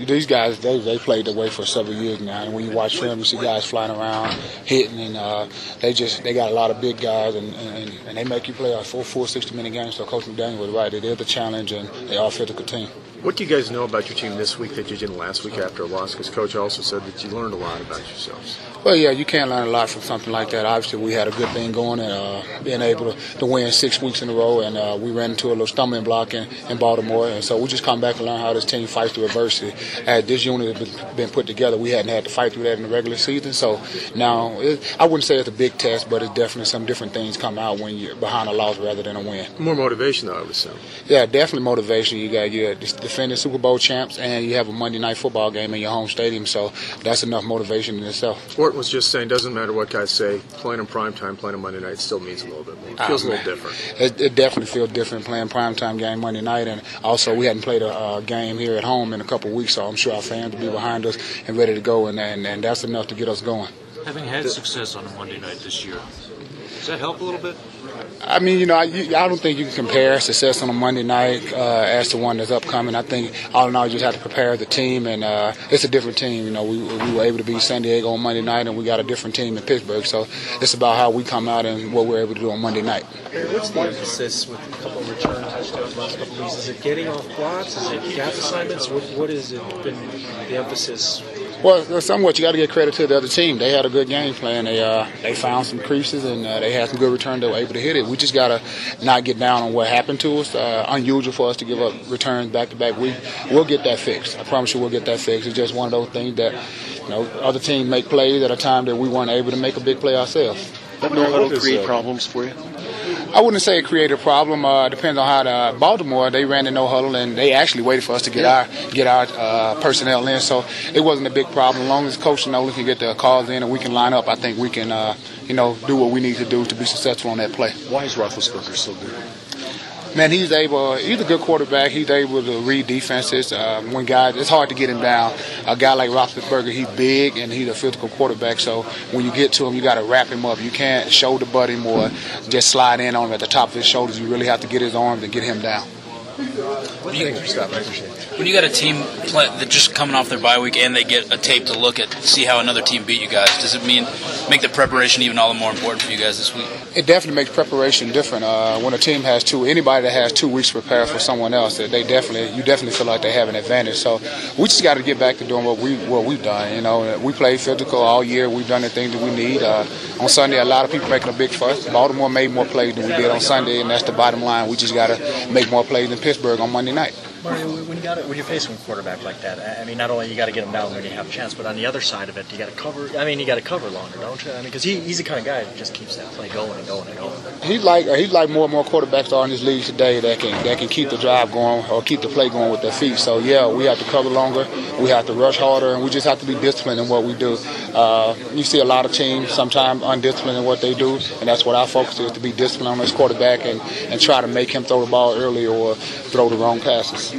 these guys, they played the way for several years now. And when you watch film, you see guys flying around, hitting, and they got a lot of big guys, and they make you play a full 60-minute game. So Coach McDaniel was right. It is a challenge, and they are a physical team. What do you guys know about your team this week that you didn't last week after a loss? Because Coach also said that you learned a lot about yourselves. Well, yeah, you can't learn a lot from something like that. Obviously, we had a good thing going, and being able to win 6 weeks in a row, and we ran into a little stumbling block in Baltimore. And so we just come back and learn how this team fights through adversity. As this unit has been put together, we hadn't had to fight through that in the regular season. So now, I wouldn't say it's a big test, but it's definitely some different things come out when you're behind a loss rather than a win. More motivation, though, I would assume. Yeah, definitely motivation. You're defending Super Bowl champs, and you have a Monday night football game in your home stadium, so that's enough motivation in itself. Orton was just saying, doesn't matter what guys say, playing on primetime, playing on Monday night still means a little bit more. It feels a little different. It definitely feels different playing primetime game Monday night, and also we hadn't played a game here at home in a couple of weeks, so I'm sure our fans will be behind us and ready to go, and that's enough to get us going. Having had success on a Monday night this year, does that help a little bit? I mean, I don't think you can compare success on a Monday night as to one that's upcoming. I think all in all, you just have to prepare the team, and it's a different team. We were able to beat San Diego on Monday night, and we got a different team in Pittsburgh. So it's about how we come out and what we're able to do on Monday night. What's the emphasis with a couple of return touchdowns last couple of weeks? Is it getting off blocks? Is it gap assignments? What has it been the emphasis? Well, somewhat you got to get credit to the other team. They had a good game plan. They found some creases, and they had some good return. They were able to hit it. We just got to not get down on what happened to us. Unusual for us to give up returns back-to-back week. We'll get that fixed. I promise you we'll get that fixed. It's just one of those things that, other teams make plays at a time that we weren't able to make a big play ourselves. That no huddle create problems for you? I wouldn't say it created a problem. Depends on how Baltimore, they ran the no huddle, and they actually waited for us to get our personnel in. So it wasn't a big problem. As long as Coach Nolan can get the calls in and we can line up, I think we can, do what we need to do to be successful on that play. Why is Roethlisberger so good? Man, he's a good quarterback. He's able to read defenses. It's hard to get him down. A guy like Roethlisberger, he's big and he's a physical quarterback. So when you get to him, you got to wrap him up. You can't shoulder butt him or just slide in on him at the top of his shoulders. You really have to get his arms and get him down. Thanks for stopping. I appreciate it. When you got a team that just coming off their bye week and they get a tape to look at, see how another team beat you guys, does it make the preparation even all the more important for you guys this week? It definitely makes preparation different. When a team has anybody that has 2 weeks to prepare for someone else, you definitely feel like they have an advantage. So we just got to get back to doing what we've done. We played physical all year. We've done the things that we need. On Sunday, a lot of people making a big fuss. Baltimore made more plays than we did on Sunday, and that's the bottom line. We just got to make more plays than Pittsburgh on Monday night. Mario, when you're facing a quarterback like that, I mean, not only you got to get him down when you have a chance, but on the other side of it, you got to cover. I mean, you got to cover longer, don't you? I mean, because he's the kind of guy that just keeps that play going and going and going. He's like more and more quarterbacks are in this league today that can keep the drive going or keep the play going with their feet. So yeah, we have to cover longer, we have to rush harder, and we just have to be disciplined in what we do. You see a lot of teams sometimes undisciplined in what they do, and that's what our focus is, to be disciplined on this quarterback and try to make him throw the ball early or throw the wrong passes.